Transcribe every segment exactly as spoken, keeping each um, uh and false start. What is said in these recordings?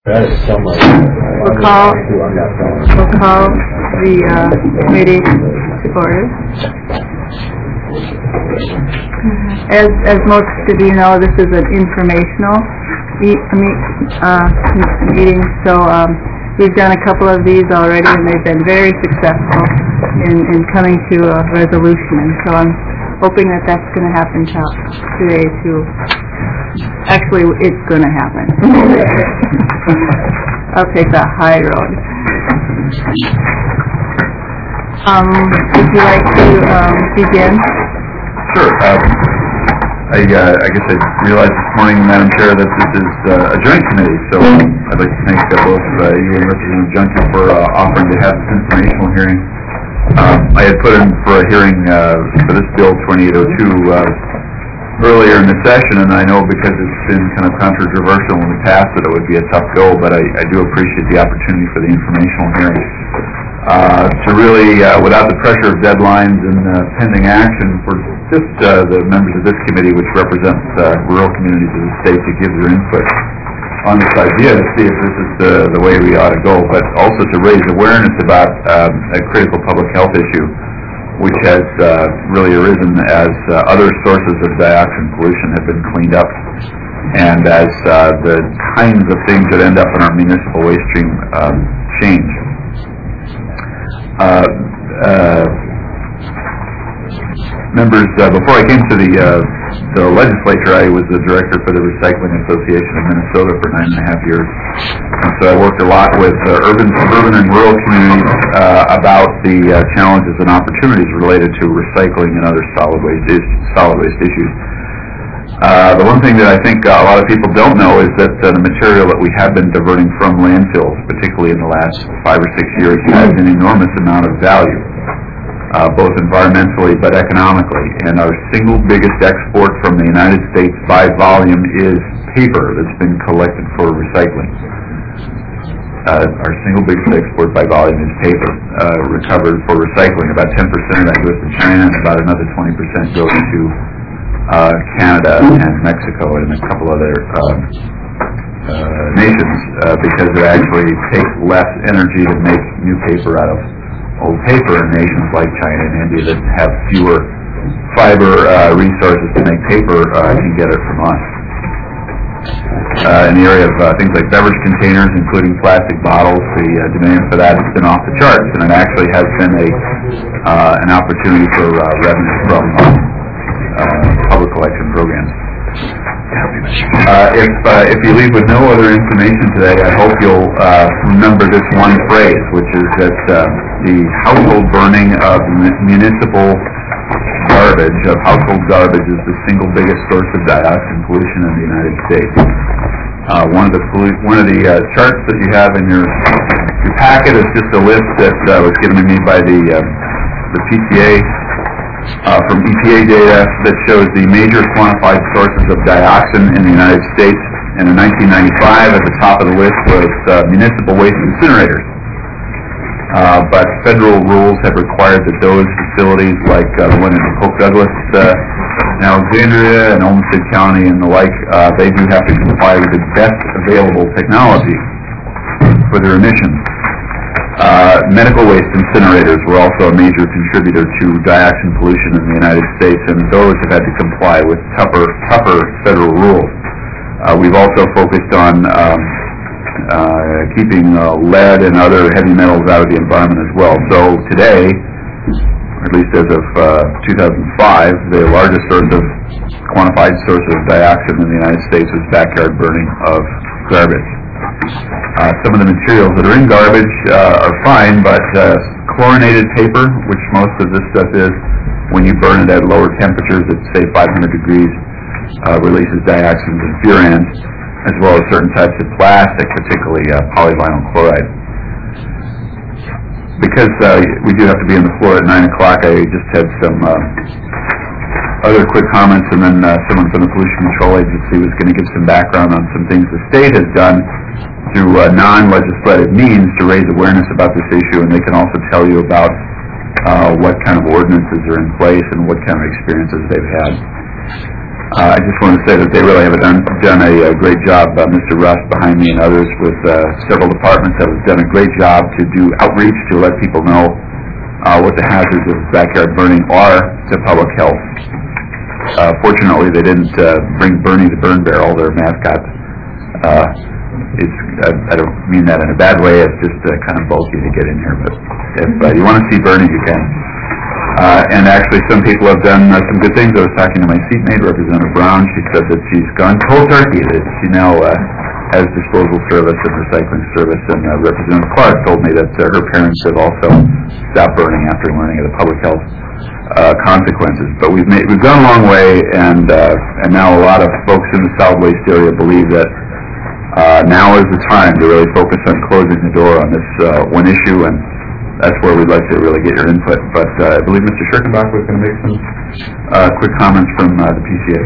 That is so much. We'll call, we'll call the uh, committee to order. As as most of you know, this is an informational e meet, uh, meeting, so um, we've done a couple of these already, and they've been very successful in, in coming to a resolution. And so I'm hoping that that's going to happen today too. Actually, it's going to happen. I'll take the high road. Um, would you like to um, begin? Sure. Um, I, uh, I guess I realized this morning, Madam Chair, that this is uh, a joint committee, so I'd like to thank uh, both uh, you and Representative Junkin for uh, offering to have this informational hearing. Um, I had put in for a hearing uh, for this bill twenty-eight oh two uh, earlier in the session, and I know because it's been kind of controversial in the past that it would be a tough go, but I, I do appreciate the opportunity for the informational hearing. Uh, to really, uh, without the pressure of deadlines and uh, pending action, for just uh, the members of this committee, which represents uh, rural communities of the state, to give their input on this idea to see if this is the, the way we ought to go, but also to raise awareness about um, a critical public health issue, which has uh, really arisen as uh, other sources of dioxin pollution have been cleaned up, and as uh, the kinds of things that end up in our municipal waste stream um, change. Uh, uh, members, uh, before I came to the uh, the legislature, I was the director for the Recycling Association of Minnesota for nine and a half years. And so I worked a lot with uh, urban, suburban, and rural communities uh, about the uh, challenges and opportunities related to recycling and other solid waste is, solid waste issues. Uh, the one thing that I think uh, a lot of people don't know is that uh, the material that we have been diverting from landfills, particularly in the last five or six years, has an enormous amount of value, uh, both environmentally but economically. And our single biggest export from the United States by volume is paper that's been collected for recycling. Uh, our single biggest export by volume is paper uh, recovered for recycling. About ten percent of that goes to China, and about another twenty percent goes to Uh, Canada and Mexico and a couple other uh, uh, nations uh, because it actually takes less energy to make new paper out of old paper, and nations like China and India that have fewer fiber uh, resources to make paper uh, can get it from us. Uh, in the area of uh, things like beverage containers, including plastic bottles, the uh, demand for that has been off the charts, and it actually has been a uh, an opportunity for uh, revenue from uh, Uh, public collection programs. Uh, if uh, if you leave with no other information today, I hope you'll uh, remember this one phrase, which is that uh, the household burning of municipal garbage, of household garbage, is the single biggest source of dioxin pollution in the United States. Uh, one of the one of the uh, charts that you have in your your packet is just a list that uh, was given to me by the uh, the P T A. Uh, from E P A data that shows the major quantified sources of dioxin in the United States. And in nineteen ninety-five, at the top of the list was uh, municipal waste incinerators. Uh, but federal rules have required that those facilities, like uh, the one in Polk Douglas, uh, in Alexandria, and Olmsted County, and the like, uh, they do have to comply with the best available technology for their emissions. Uh, medical waste incinerators were also a major contributor to dioxin pollution in the United States, and those have had to comply with tougher, tougher federal rules. Uh, we've also focused on um, uh, keeping uh, lead and other heavy metals out of the environment as well. So today, or at least as of uh, two thousand five, the largest source of quantified source of dioxin in the United States is backyard burning of garbage. Uh, some of the materials that are in garbage uh, are fine, but uh, chlorinated paper, which most of this stuff is, when you burn it at lower temperatures at, say, five hundred degrees, uh, releases dioxins and furans, as well as certain types of plastic, particularly uh, polyvinyl chloride. Because uh, we do have to be on the floor at nine o'clock, I just had some uh, other quick comments, and then uh, someone from the Pollution Control Agency was going to give some background on some things the state has done through uh, non-legislative means to raise awareness about this issue, and they can also tell you about uh, what kind of ordinances are in place and what kind of experiences they've had. Uh, I just want to say that they really have done, done a, a great job. Uh, Mister Russ behind me and others with uh, several departments have done a great job to do outreach to let people know uh, what the hazards of backyard burning are to public health. Uh, fortunately, they didn't uh, bring Bernie the Burn Barrel, their mascot. Uh, it's, I, I don't mean that in a bad way. It's just uh, kind of bulky to get in here. But if uh, you want to see Bernie, you can. Uh, and actually, some people have done uh, some good things. I was talking to my seatmate, Representative Brown. She said that she's gone cold turkey, that she now uh, has disposal service and recycling service. And uh, Representative Clark told me that uh, her parents have also stopped burning after learning of the public health uh, consequences. But we've made we've gone a long way, and uh, and now a lot of folks in the solid waste area believe that uh, now is the time to really focus on closing the door on this uh, one issue, and that's where we'd like to really get your input. But uh, I believe Mister Schirkenbach was going to make some uh, quick comments from uh, the P C A.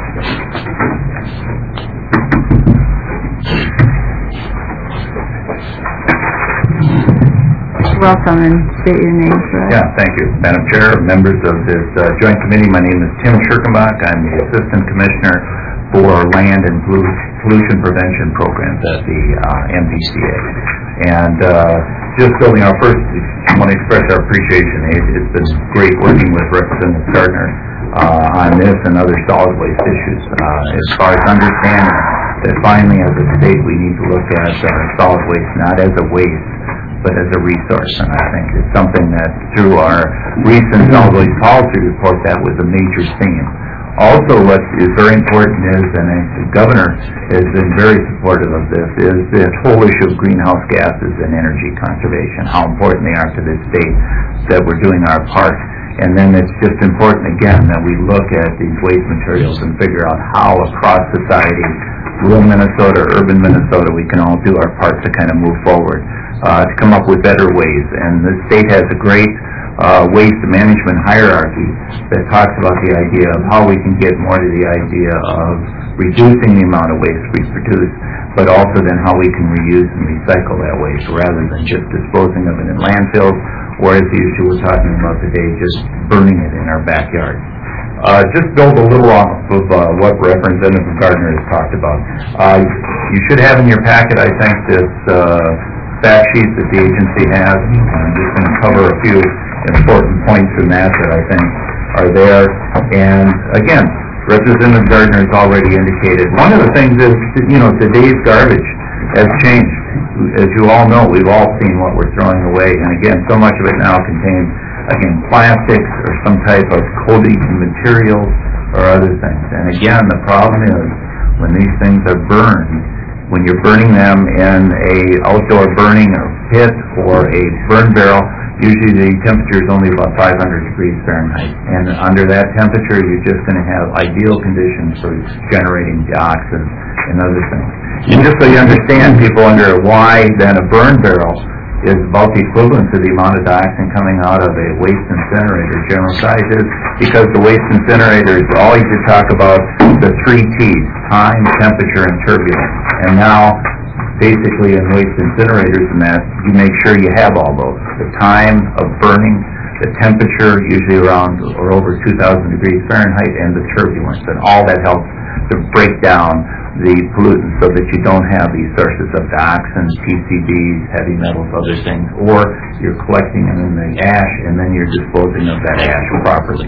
Welcome, and state your name for us. Yeah, thank you, Madam Chair, members of this uh, joint committee. My name is Tim Schirkenbach. I'm the Assistant Commissioner for Land and Pollution Prevention Programs at the uh, M P C A. And uh, just building our first, I want to express our appreciation. It, it's been great working with Representative Gardner uh, on this and other solid waste issues. Uh, as far as understanding that finally as a state we need to look at uh, solid waste not as a waste, but as a resource. And I think it's something that through our recent solid waste policy report, that was a major theme. Also, what is very important is, and the governor has been very supportive of this, is this whole issue of greenhouse gases and energy conservation, how important they are to this state, that we're doing our part. And then it's just important, again, that we look at these waste materials and figure out how across society, rural Minnesota, urban Minnesota, we can all do our part to kind of move forward, uh, to come up with better ways. And the state has a great Uh, waste management hierarchy that talks about the idea of how we can get more to the idea of reducing the amount of waste we produce, but also then how we can reuse and recycle that waste rather than just disposing of it in landfills, or as the issue we're talking about today, just burning it in our backyard. Uh, just build a little off of uh, what Representative Gardner has talked about. Uh, you should have in your packet, I think, this uh, fact sheet that the agency has. I'm just going to cover a few important points from that that I think are there. And again, Representative Gardner has already indicated. One of the things is, you know, today's garbage has changed. As you all know, we've all seen what we're throwing away. And again, so much of it now contains, again, plastics or some type of coating materials or other things. And again, the problem is when these things are burned, when you're burning them in a outdoor burning or pit or a burn barrel, usually the temperature is only about five hundred degrees Fahrenheit. And under that temperature, you're just going to have ideal conditions for generating dioxin and other things. And just so you understand, people wonder why then a burn barrel is about the equivalent to the amount of dioxin coming out of a waste incinerator. General size is because the waste incinerators always talk about the three T's: time, temperature, and turbulence. And now, basically in waste incinerators and that, you make sure you have all those. The time of burning, the temperature, usually around or over two thousand degrees Fahrenheit, and the turbulence. And all that helps to break down the pollutants so that you don't have these sources of dioxins, P C Bs, heavy metals, other things, or you're collecting them in the ash and then you're disposing of that ash properly.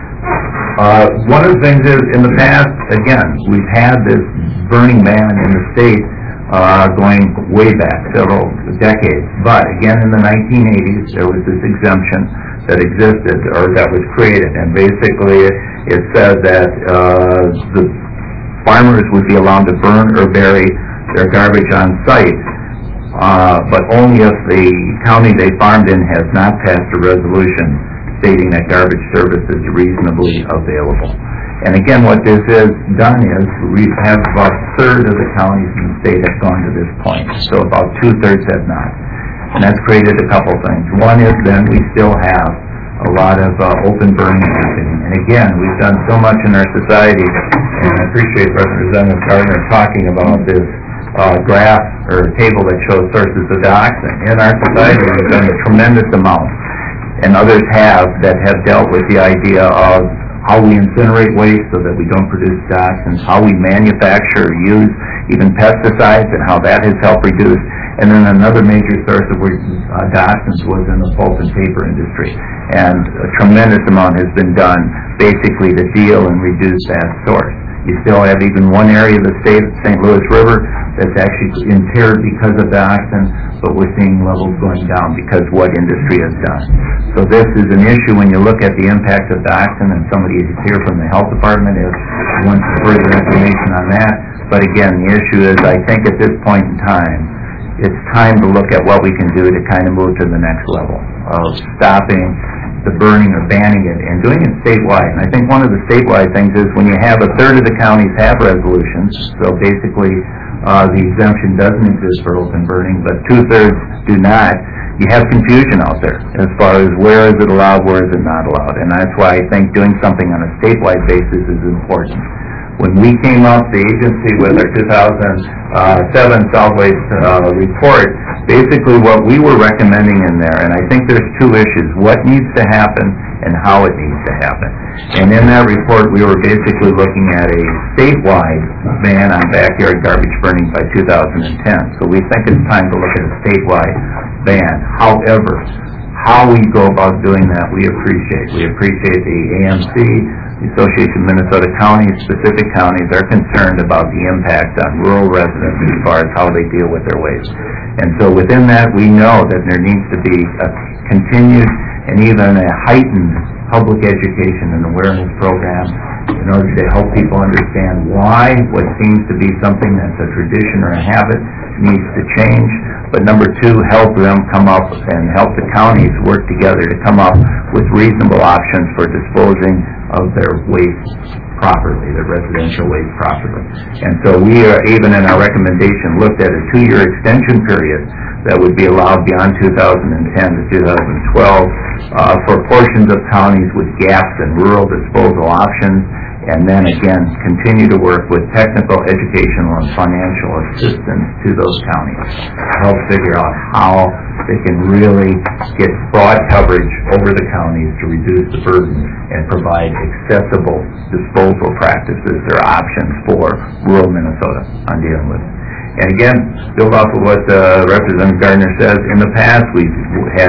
Uh, one of the things is, in the past, again, we've had this burning ban in the state uh, going way back several decades. But again, in the nineteen eighties, there was this exemption that existed or that was created, and basically it, it said that uh, the farmers would be allowed to burn or bury their garbage on site, uh, but only if the county they farmed in has not passed a resolution stating that garbage service is reasonably available. And again, what this has done is we have about a third of the counties in the state have gone to this point, so about two-thirds have not. And that's created a couple things. One is then we still have a lot of uh, open burning happening. And again, we've done so much in our society, and I appreciate Representative Gardner talking about this uh, graph or table that shows sources of dioxin. In our society, we've done a tremendous amount, and others have, that have dealt with the idea of how we incinerate waste so that we don't produce dioxins, how we manufacture or use even pesticides and how that has helped reduce. And then another major source of uh, dioxins was in the pulp and paper industry. And a tremendous amount has been done basically to deal and reduce that source. You still have even one area of the state, Saint Louis River, that's actually impaired because of dioxin, but we're seeing levels going down because what industry has done. So this is an issue when you look at the impact of dioxin, and somebody is here from the health department if wants further information on that. But again, the issue is, I think at this point in time, it's time to look at what we can do to kind of move to the next level of stopping the burning or banning it and doing it statewide. And I think one of the statewide things is when you have a third of the counties have resolutions, so basically uh, the exemption doesn't exist for open burning, but two-thirds do not, you have confusion out there as far as where is it allowed, where is it not allowed. And that's why I think doing something on a statewide basis is important. When we came up, the agency, with our two thousand seven solid waste uh, report, basically what we were recommending in there, and I think there's two issues, what needs to happen and how it needs to happen. And in that report, we were basically looking at a statewide ban on backyard garbage burning by two thousand ten. So we think it's time to look at a statewide ban. However, how we go about doing that, we appreciate. We appreciate the A M C, the Association of Minnesota Counties, specific counties are concerned about the impact on rural residents as far as how they deal with their waste. And so within that, we know that there needs to be a continued and even a heightened public education and awareness program in order to help people understand why what seems to be something that's a tradition or a habit needs to change. But number two, help them come up and help the counties work together to come up with reasonable options for disposing of their waste properly, their residential waste properly. And so we are, even in our recommendation, looked at a two-year extension period that would be allowed beyond two thousand ten to two thousand twelve uh, for portions of counties with gaps in rural disposal options, and then again continue to work with technical, educational, and financial assistance to those counties to help figure out how they can really get broad coverage over the counties to reduce the burden and provide accessible disposal practices or options for rural Minnesota on dealing with it. And again, build off of what uh, Representative Gardner says, in the past we've had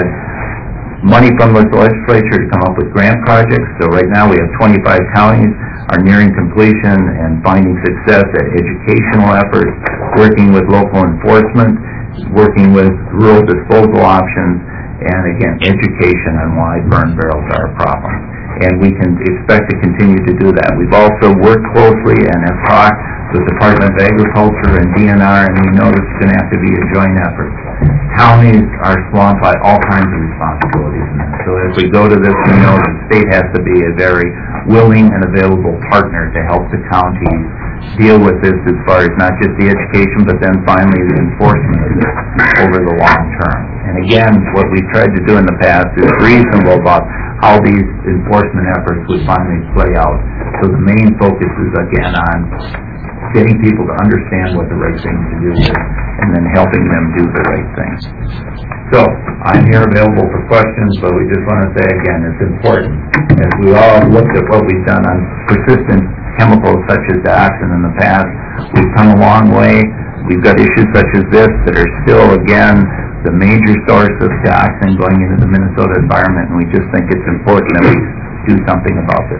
money from the legislature to come up with grant projects. So right now we have twenty-five counties are nearing completion and finding success at educational efforts, working with local enforcement, working with rural disposal options, and again, education on why burn barrels are a problem. And we can expect to continue to do that. We've also worked closely and have talked with the Department of Agriculture and D N R, and we know this is going to have to be a joint effort. Counties are swamped by all kinds of responsibilities in this. So as we go to this, we know the state has to be a very willing and available partner to help the counties deal with this as far as not just the education, but then finally the enforcement of this over the long term. And again, what we've tried to do in the past is reasonable about how these enforcement efforts would finally play out. So the main focus is again on getting people to understand what the right thing to do is, and then helping them do the right things. So, I'm here available for questions, but we just want to say again, it's important. As we all have looked at what we've done on persistent chemicals such as dioxin in the past, we've come a long way. We've got issues such as this that are still, again, the major source of dioxin going into the Minnesota environment, and we just think it's important that we do something about this.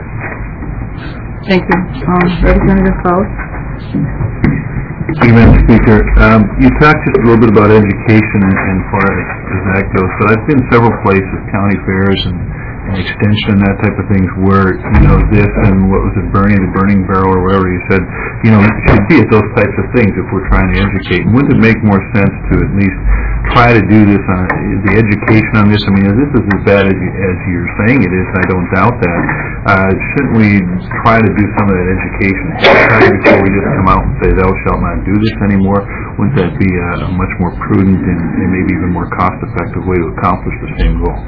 Thank you. Um, Representative Faust? Thank you, Madam Speaker. Um, you talked just a little bit about education and, and far as, as that goes, but I've been several places, county fairs and, and extension and that type of things, where, you know, this and what was it, burning, the burning barrel or whatever you said, you know, it should be at those types of things if we're trying to educate. And wouldn't it make more sense to at least try to do this on the education on this? I mean, this is as bad as, you, as you're saying it is, I don't doubt that. Uh, shouldn't we try to do some of that education before we just come out and say, thou shalt not do this anymore? Wouldn't that be a, a much more prudent and, and maybe even more cost-effective way to accomplish the same goal?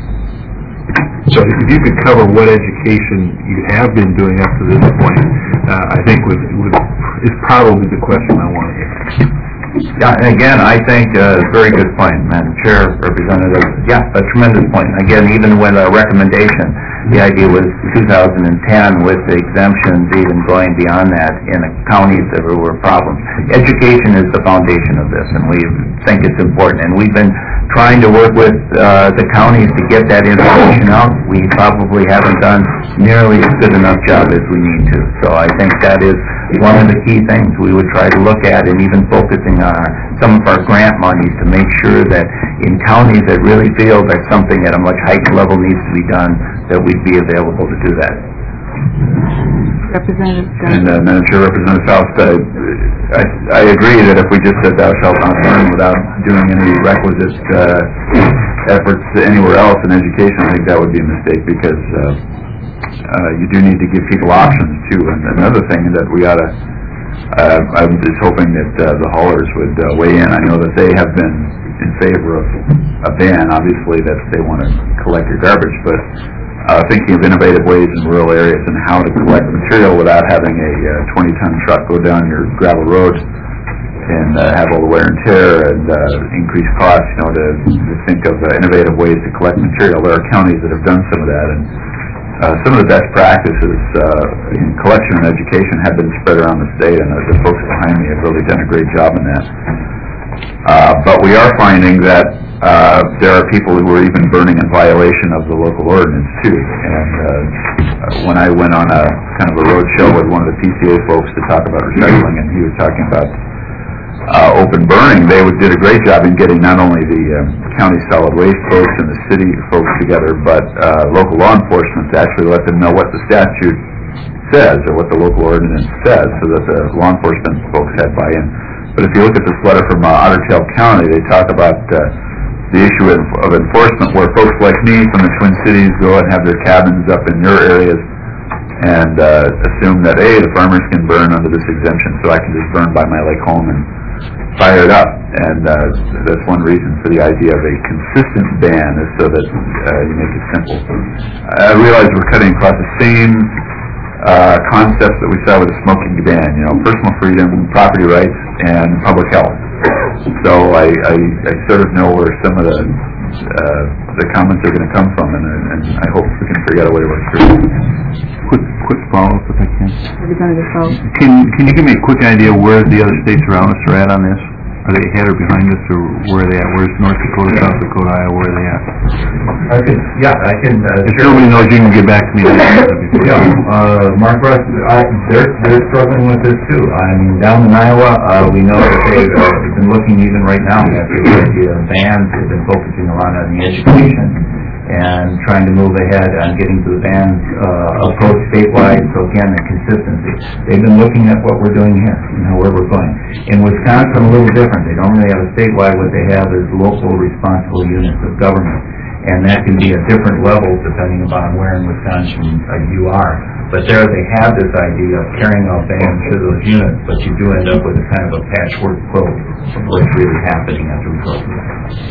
So if you could cover what education you have been doing up to this point, uh, I think would, would, is probably the question I want to hear. Yeah, and again, I think, uh, very good point, Madam Chair, Representative. Yeah, a tremendous point. Again, even with a recommendation, the idea was two thousand ten with the exemptions, even going beyond that in the counties that were problems. Education is the foundation of this, and we think it's important. And we've been trying to work with uh, the counties to get that information out. We probably haven't done nearly as good enough job as we need to. So I think that is one of the key things we would try to look at, and even focusing on our, some of our grant monies to make sure that in counties that really feel that something at a much heightened level needs to be done, that we'd be available to do that. Representative And Dunn. uh, Madam Chair, Representative Faust, uh, I, I agree that if we just said thou shalt not burn without doing any requisite uh, efforts anywhere else in education, I think that would be a mistake, because uh, uh, you do need to give people options too. And another thing that we ought to, uh, I'm just hoping that uh, the haulers would uh, weigh in. I know that they have been in favor of a ban, obviously, that they want to collect your garbage, but uh, thinking of innovative ways in rural areas and how to collect material without having a twenty-ton uh, truck go down your gravel roads and uh, have all the wear and tear and uh, increase costs, you know, to, to think of uh, innovative ways to collect material. There are counties that have done some of that, and uh, some of the best practices uh, in collection and education have been spread around the state, and uh, the folks behind me have really done a great job in that. Uh, but we are finding that uh, there are people who are even burning in violation of the local ordinance too. And uh, when I went on a kind of a road show with one of the P C A folks to talk about recycling, and he was talking about uh, open burning, they would, did a great job in getting not only the um, county solid waste folks and the city folks together, but uh, local law enforcement to actually let them know what the statute says or what the local ordinance says, so that the law enforcement folks had buy-in. But if you look at this letter from uh, Otter Tail County, they talk about uh, the issue of, of enforcement, where folks like me from the Twin Cities go and have their cabins up in your areas and uh, assume that, hey, the farmers can burn under this exemption, so I can just burn by my lake home and fire it up. And uh, that's one reason for the idea of a consistent ban, is so that uh, you make it simple. I realize we're cutting across the same uh, concepts that we saw with the smoking ban, you know, personal freedom, property rights, and public health. So I, I, I sort of know where some of the uh, the comments are going to come from, and, and I hope we can figure out a way to work through it. Quick, quick follow-up if I can. Representative Faust. Can, can you give me a quick idea where the other states around us are at on this? Are they ahead or behind us, or where are they at? Where's North Dakota, South Dakota, Iowa, where are they at? I can, yeah, I can. Uh, If nobody knows, you can get back to me. Yeah, uh, Mark Russ, I, they're, they're struggling with this too. I mean, down in Iowa, uh, we know that they've uh, been looking even right now at the idea of bans. They've been focusing a lot on the education and trying to move ahead on getting to the ban uh, approach statewide. So again, the consistency. They've been looking at what we're doing here, you know, where we're going. In Wisconsin, a little different. They don't really have a statewide. What they have is local responsible units of government. And that can be at different levels depending upon where in Wisconsin uh, you are. But there they have this idea of carrying out bans to those units, but you do end up with a kind of a patchwork quilt of what's really happening as a result of that.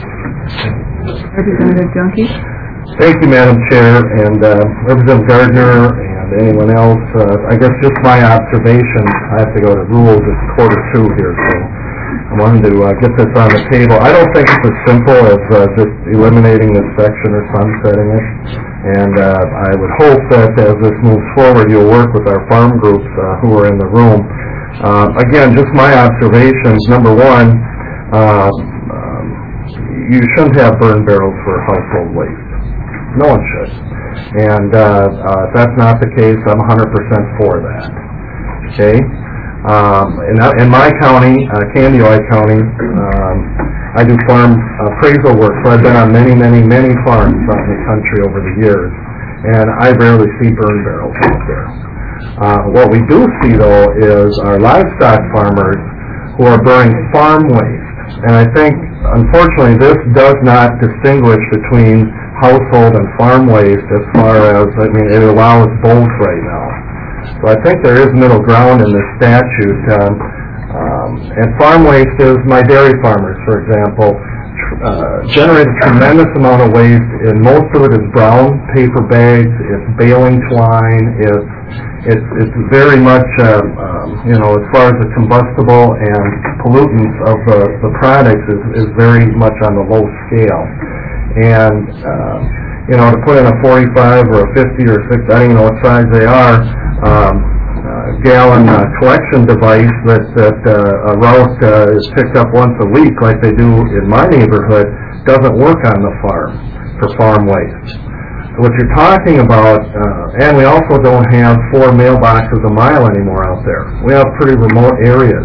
Representative Junkie. Thank you, Madam Chair, and uh, Representative Gardner and anyone else. Uh, I guess just my observation, I have to go to rules at quarter two here, so I wanted to uh, get this on the table. I don't think it's as simple as uh, just eliminating this section or sunsetting it, and uh, I would hope that as this moves forward, you'll work with our farm groups uh, who are in the room. Uh, again, just my observations. Number one, uh, um, you shouldn't have burn barrels for household waste. No one should. And uh, uh, if that's not the case, I'm one hundred percent for that. Okay? Um, in, in my county, uh, Candioi County, um, I do farm appraisal work, so I've been on many, many, many farms out in the country over the years, and I rarely see burn barrels out there. Uh, what we do see, though, is our livestock farmers who are burning farm waste. And I think, unfortunately, this does not distinguish between household and farm waste as far as, I mean, it allows both right now. So I think there is middle ground in this statute. Um, um, and farm waste is, my dairy farmers, for example, tr uh, generate a tremendous amount of waste, and most of it is brown paper bags, it's baling twine, it's it's, it's very much, uh, um, you know, as far as the combustible and pollutants of the, the products is, is very much on the low scale. And, uh, you know, to put in a forty-five or a fifty or six, I don't even know what size they are, um, uh, gallon uh, collection device that, that uh, a route uh, is picked up once a week like they do in my neighborhood doesn't work on the farm for farm waste. What you're talking about, uh, and we also don't have four mailboxes a mile anymore out there. We have pretty remote areas,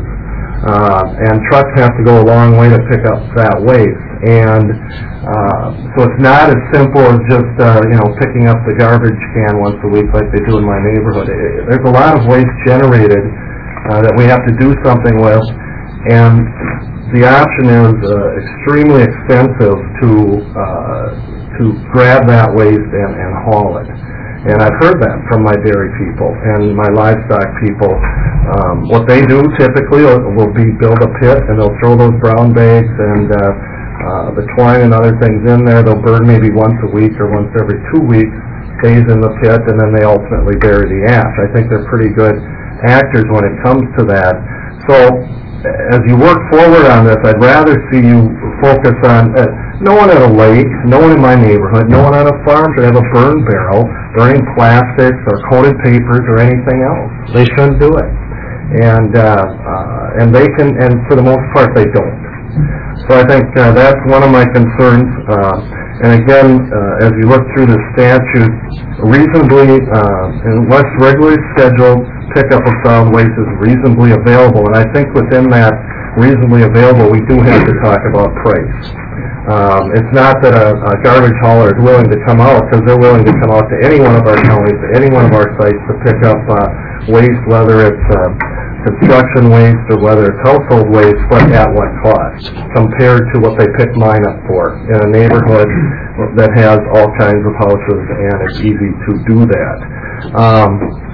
uh, and trucks have to go a long way to pick up that waste. And uh, so it's not as simple as just, uh, you know, picking up the garbage can once a week like they do in my neighborhood. It, there's a lot of waste generated uh, that we have to do something with, and the option is uh, extremely expensive to uh, to grab that waste and, and haul it. And I've heard that from my dairy people and my livestock people. Um, what they do typically will, will be build a pit, and they'll throw those brown bags and uh, uh, the twine and other things in there. They'll burn maybe once a week or once every two weeks, stays in the pit, and then they ultimately bury the ash. I think they're pretty good actors when it comes to that. So as you work forward on this, I'd rather see you focus on, uh, no one at a lake, no one in my neighborhood, no one on a farm should have a burn barrel burning plastics or coated papers or anything else. They shouldn't do it. And, uh, uh, and they can, and for the most part they don't. So I think uh, that's one of my concerns. Uh, and again, uh, as you look through the statute, reasonably, uh, and less regularly scheduled pickup of solid waste is reasonably available. And I think within that reasonably available, we do have to talk about price. Um, it's not that a, a garbage hauler is willing to come out, because they're willing to come out to any one of our counties, to any one of our sites to pick up uh, waste, whether it's uh, construction waste or whether it's household waste, but at what cost compared to what they pick mine up for in a neighborhood that has all kinds of houses, and it's easy to do that. Um,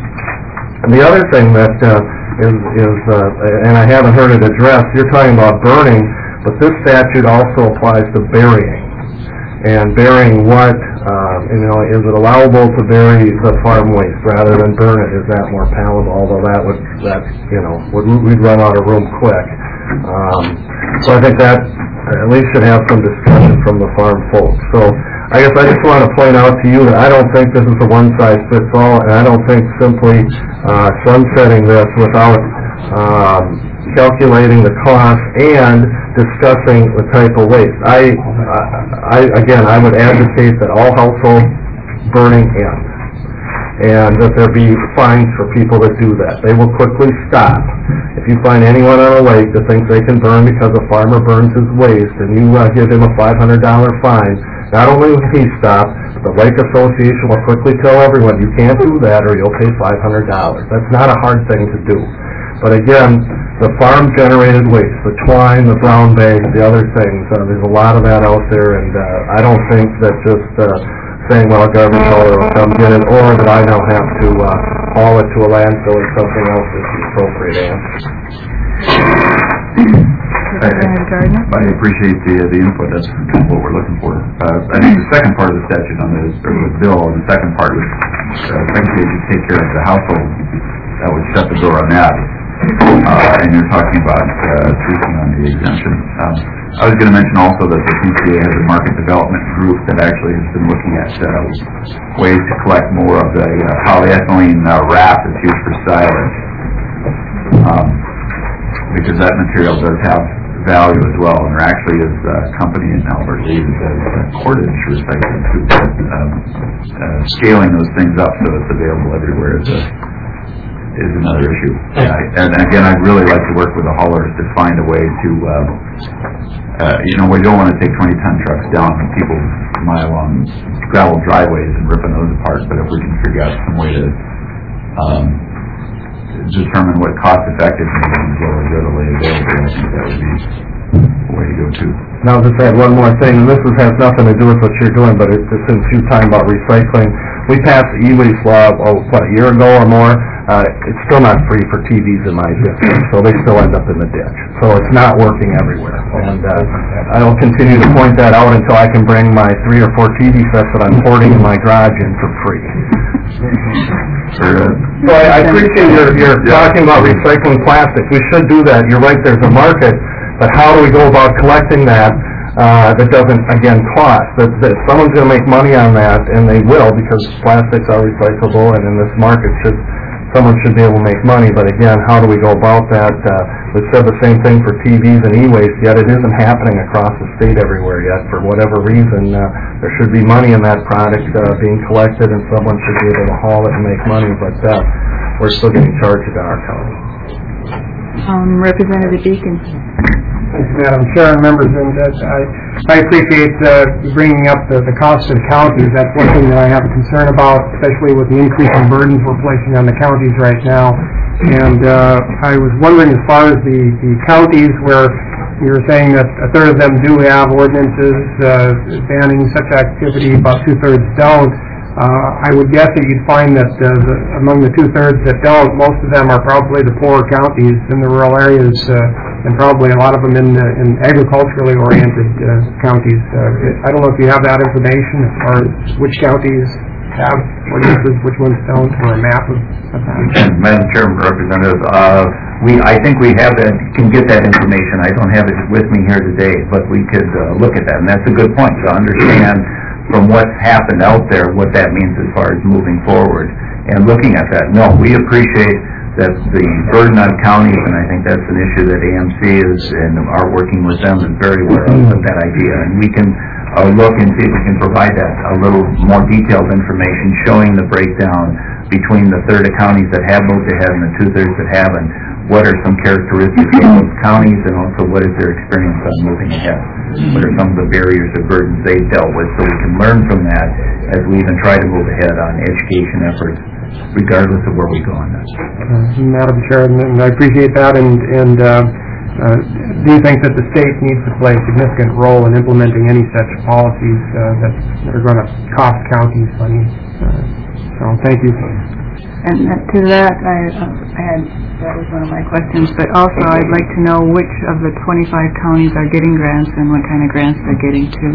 and the other thing that uh, is, is uh, and I haven't heard it addressed, you're talking about burning, but this statute also applies to burying. And burying what, uh, you know, is it allowable to bury the farm waste rather than burn it? Is that more palatable? Although that would, that, you know, would, we'd run out of room quick. Um, so I think that at least should have some discussion from the farm folks. So I guess I just want to point out to you that I don't think this is a one-size-fits-all, and I don't think simply uh, sunsetting this without um, calculating the cost and discussing the type of waste. I, I, again, I would advocate that all household burning ends, and that there be fines for people that do that. They will quickly stop. If you find anyone on a lake that thinks they can burn because a farmer burns his waste, and you uh, give him a five hundred dollar fine, not only will he stop, but the Lake Association will quickly tell everyone, you can't do that or you'll pay five hundred dollars. That's not a hard thing to do. But again, the farm-generated waste, the twine, the brown bags, the other things, uh, there's a lot of that out there, and uh, I don't think that just uh, saying, well, a garbage hauler will come get it, or that I now have to uh, haul it to a landfill or something else is the appropriate answer. I, I appreciate the the input. That's kind of what we're looking for. Uh, I think the second part of the statute on this, or the bill, the second part was, uh, technically, if you take care of the household, that would shut the door on that. Uh, and you're talking about uh, tweaking on the exemption. Um, I was going to mention also that the P C A has a market development group that actually has been looking at uh, ways to collect more of the uh, polyethylene uh, wrap that's used for silage, um, because that material does have value as well. And there actually is a company in Albert Lea that does uh, cordage recycling too. But, um, uh, scaling those things up so it's available everywhere is a is another issue. And, I, and again, I'd really like to work with the haulers to find a way to, uh, uh, you know, we don't want to take twenty ton trucks down people's mile-long gravel driveways and ripping those apart, but if we can figure out some way to um, determine what cost-effective is as well as readily available, I think that would be a way to go too. Now, I'll just add one more thing, and this is, has nothing to do with what you're doing, but it, since you're talking about recycling, we passed the e-waste law, oh, what, a year ago or more. Uh, it's still not free for T Vs in my district, so they still end up in the ditch. So it's not working everywhere. And uh, I will continue to point that out until I can bring my three or four T V sets that I'm hoarding in my garage in for free. So I I appreciate your, your talking about recycling plastics. We should do that. You're right, there's a market, but how do we go about collecting that, uh, that doesn't, again, cost? That, that someone's gonna make money on that, and they will, because plastics are recyclable, and in this market, should, someone should be able to make money, but again, how do we go about that? Uh, we've said the same thing for T Vs and e-waste, yet it isn't happening across the state everywhere yet, for whatever reason. Uh, there should be money in that product uh, being collected, and someone should be able to haul it and make money, but uh, we're still getting charged in our county. Um, Representative Deacon. Thanks, Madam Chair and members, and uh, I, I appreciate uh, bringing up the, the cost of the counties. That's one thing that I have a concern about, especially with the increasing burdens we're placing on the counties right now. And uh, I was wondering, as far as the, the counties where you were saying that a third of them do have ordinances uh, banning such activity, about two-thirds don't, Uh, I would guess that you'd find that uh, the, among the two-thirds that don't, most of them are probably the poorer counties in the rural areas, uh, and probably a lot of them in, uh, in agriculturally oriented uh, counties. Uh, I don't know if you have that information as far as which counties have ordinances, which ones don't, or a map of, of that. Madam Chairman, Representative, uh, we, I think we have that, can get that information. I don't have it with me here today, but we could uh, look at that, and that's a good point to understand from what's happened out there, what that means as far as moving forward and looking at that. No, we appreciate that the burden on counties, and I think that's an issue that A M C is and are working with them is very aware of that idea. And we can uh, look and see if we can provide that a little more detailed information showing the breakdown between the third of counties that have moved ahead and the two-thirds that haven't. What are some characteristics of those counties, and also what is their experience on moving ahead? What are some of the barriers or burdens they've dealt with, so we can learn from that as we even try to move ahead on education efforts, regardless of where we go on that. Uh, Madam Chair, and I appreciate that, and, and uh, uh, do you think that the state needs to play a significant role in implementing any such policies uh, that are going to cost counties money? Uh, so, thank you. And uh, to that, I, uh, I had, that was one of my questions, but also I'd like to know which of the twenty-five counties are getting grants and what kind of grants they're getting to.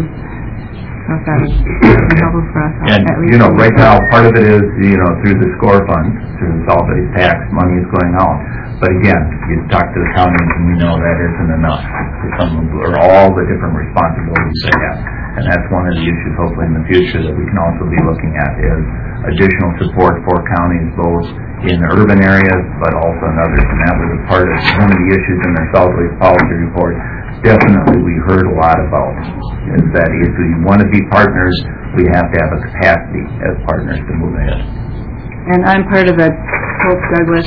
So if that would be helpful for us. And, at least you know, right now, part of it is, you know, through the SCORE funds, through the solid waste tax, money is going out. But again, you talk to the counties and we know that isn't enough for some of, or all the different responsibilities they have. And that's one of the issues, hopefully, in the future that we can also be looking at is additional support for counties, both in urban areas, but also in others. And that was a part of one of the issues in the solid waste policy report. Definitely, we heard a lot about is that if we want to be partners, we have to have a capacity as partners to move ahead. And I'm part of the Hope Douglas,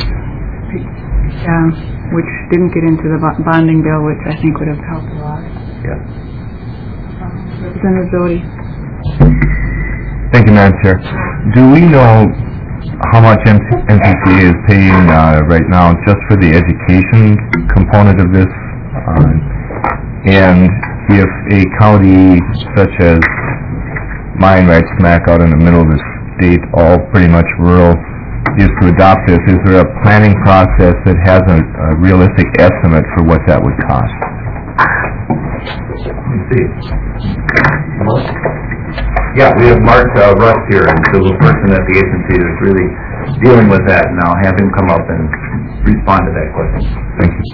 um, which didn't get into the bonding bill, which I think would have helped a lot. Yeah. Um, Representative Doty. Thank you, Madam Chair. Do we know how much N C C A is paying uh, right now just for the education component of this? Uh, and if a county such as mine, right smack out in the middle of the state, all pretty much rural, is to adopt this, is there a planning process that has a, a realistic estimate for what that would cost? Let me see. Yeah, we have Mark uh, Russ here, and so the person at the agency that's really dealing with that, and I'll have him come up and respond to that question. Thank you.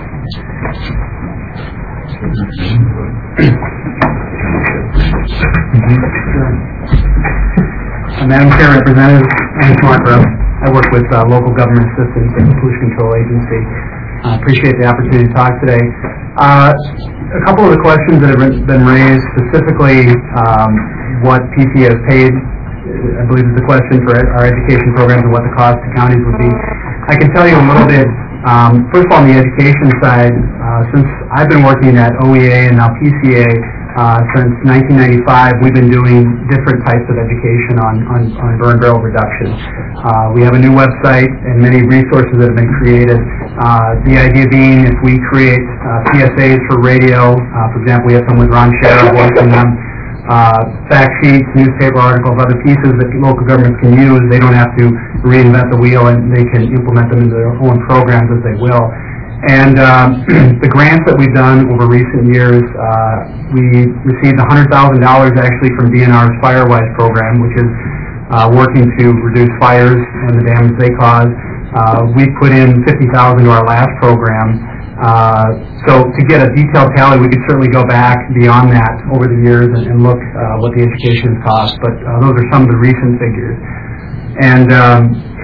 Madam Chair, Representative, my name is Mark Russ. I work with uh, Local Government Assistance and Pollution Control Agency. I uh, appreciate the opportunity to talk today. Uh, a couple of the questions that have been raised, specifically um, what P C has paid, I believe is the question for our education programs and what the cost to counties would be. I can tell you a little bit, um, first of all, on the education side, uh, since I've been working at O E A and now P C A uh, since nineteen ninety-five, we've been doing different types of education on, on, on burn barrel reduction. Uh, we have a new website and many resources that have been created. Uh, the idea being if we create uh, P S As for radio, uh, for example, we have some with Ron Scherer voicing them, uh, fact sheets, newspaper articles, other pieces that local governments can use. They don't have to reinvent the wheel, and they can implement them into their own programs as they will. And um, the grants that we've done over recent years, uh, we received one hundred thousand dollars actually from D N R's Firewise program, which is uh, working to reduce fires and the damage they cause. Uh, we put in fifty thousand dollars to our last program. Uh, so to get a detailed tally, we could certainly go back beyond that over the years and, and look uh, what the education cost, but uh, those are some of the recent figures. And um,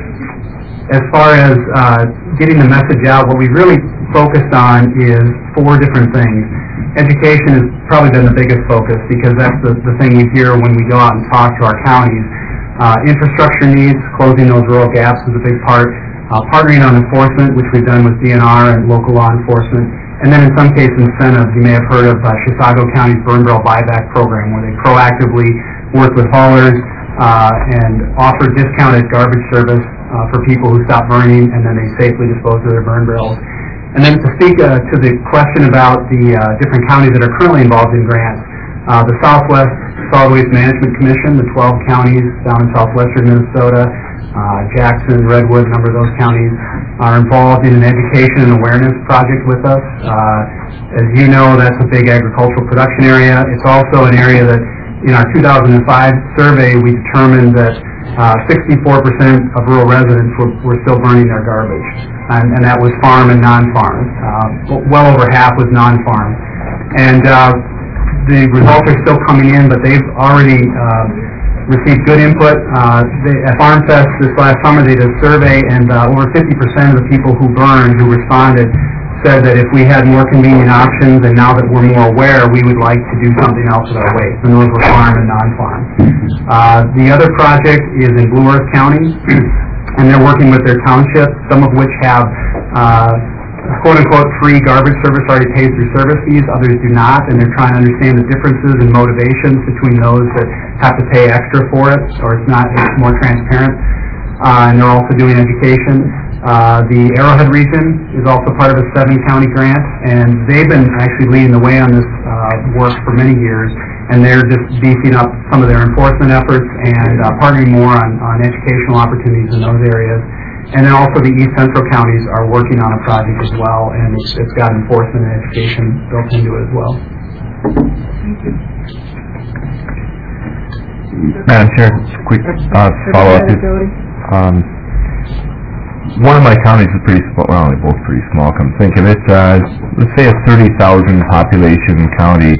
as far as uh, getting the message out, what we really focused on is four different things. Education has probably been the biggest focus because that's the, the thing we hear when we go out and talk to our counties. Uh, infrastructure needs, closing those rural gaps is a big part. Uh, partnering on enforcement, which we've done with D N R and local law enforcement, and then in some cases incentives. You may have heard of uh, Chisago County's Burn Barrel Buyback Program, where they proactively work with haulers uh, and offer discounted garbage service uh, for people who stop burning, and then they safely dispose of their burn barrels. And then to speak uh, to the question about the uh, different counties that are currently involved in grants, uh, the Southwest Solid Waste Management Commission, the twelve counties down in southwestern Minnesota, Uh, Jackson, Redwood, a number of those counties are involved in an education and awareness project with us. Uh, as you know, that's a big agricultural production area. It's also an area that in our two thousand five survey we determined that uh, sixty-four percent of rural residents were, were still burning their garbage, and, and that was farm and non-farm. Uh, well over half was non-farm. And uh, the results are still coming in, but they've already uh, received good input. Uh, they, at Farm Fest this last summer they did a survey, and uh, over fifty percent of the people who burned, who responded, said that if we had more convenient options and now that we're more aware, we would like to do something else with our waste. And those were farm and non-farm. Uh, the other project is in Blue Earth County, and they're working with their townships, some of which have uh, quote-unquote free garbage service already paid through service fees, others do not, and they're trying to understand the differences and motivations between those that have to pay extra for it, or it's not, it's more transparent. Uh, and they're also doing education. Uh, the Arrowhead region is also part of a seven-county grant, and they've been actually leading the way on this uh, work for many years, and they're just beefing up some of their enforcement efforts and uh, partnering more on, on educational opportunities in those areas. And then also the East Central counties are working on a project as well, and it's, it's got enforcement and education built into it as well. Madam Chair, quick uh, follow-up. Um, one of my counties is pretty small, well, they're both pretty small, come to think of it. Uh, let's say a thirty thousand population county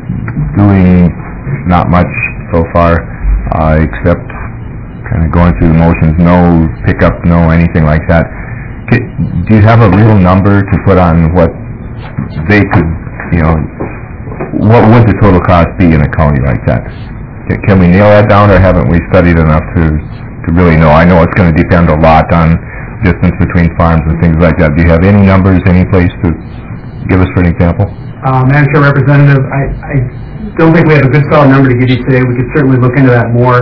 doing not much so far, uh, except kind of going through the motions, no pickup, no anything like that. Do you have a real number to put on what they could, you know, what would the total cost be in a county like that? Can we nail that down, or haven't we studied enough to, to really know? I know it's going to depend a lot on distance between farms and things like that. Do you have any numbers, any place to give us for an example? Uh, Madam Chair, Representative, I, I don't think we have a good solid number to give you today. We could certainly look into that more.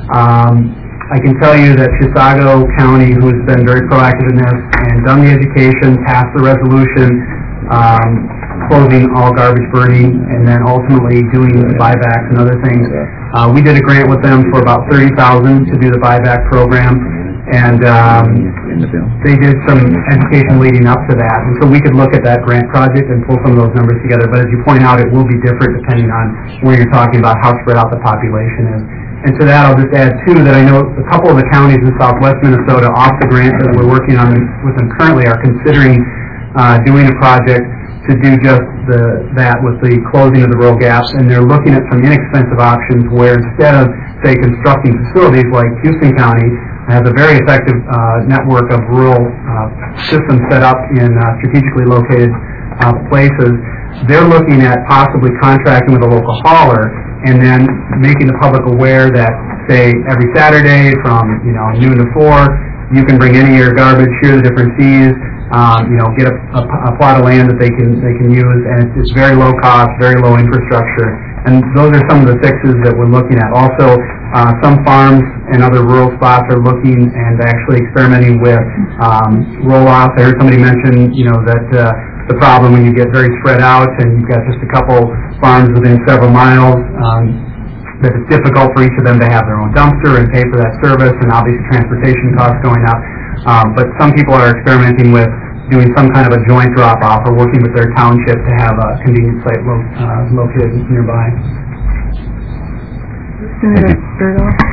Um, I can tell you that Chisago County, who has been very proactive in this and done the education, passed the resolution, um, closing all garbage burning, and then ultimately doing the buybacks and other things. Uh, we did a grant with them for about thirty thousand dollars to do the buyback program, and um, they did some education leading up to that. And so we could look at that grant project and pull some of those numbers together. But as you point out, it will be different depending on where you're talking about, how spread out the population is. And to that, I'll just add, too, that I know a couple of the counties in southwest Minnesota off the grant that we're working on with them currently are considering uh, doing a project to do just the, that with the closing of the rural gaps, and they're looking at some inexpensive options where instead of, say, constructing facilities like Houston County has a very effective uh, network of rural uh, systems set up in uh, strategically located uh, places, they're looking at possibly contracting with a local hauler and then making the public aware that, say, every Saturday from, you know, noon to four, you can bring any of your garbage, here are the different fees, um, you know, get a, a, a plot of land that they can they can use, and it's, it's very low cost, very low infrastructure, and those are some of the fixes that we're looking at. Also, uh, some farms and other rural spots are looking and actually experimenting with um, roll-offs. I heard somebody mention, you know, that uh, the problem when you get very spread out and you've got just a couple farms within several miles, um, that it's difficult for each of them to have their own dumpster and pay for that service, and obviously transportation costs going up. Um, but some people are experimenting with doing some kind of a joint drop-off or working with their township to have a convenient site lo uh, located nearby. Senator Bertle?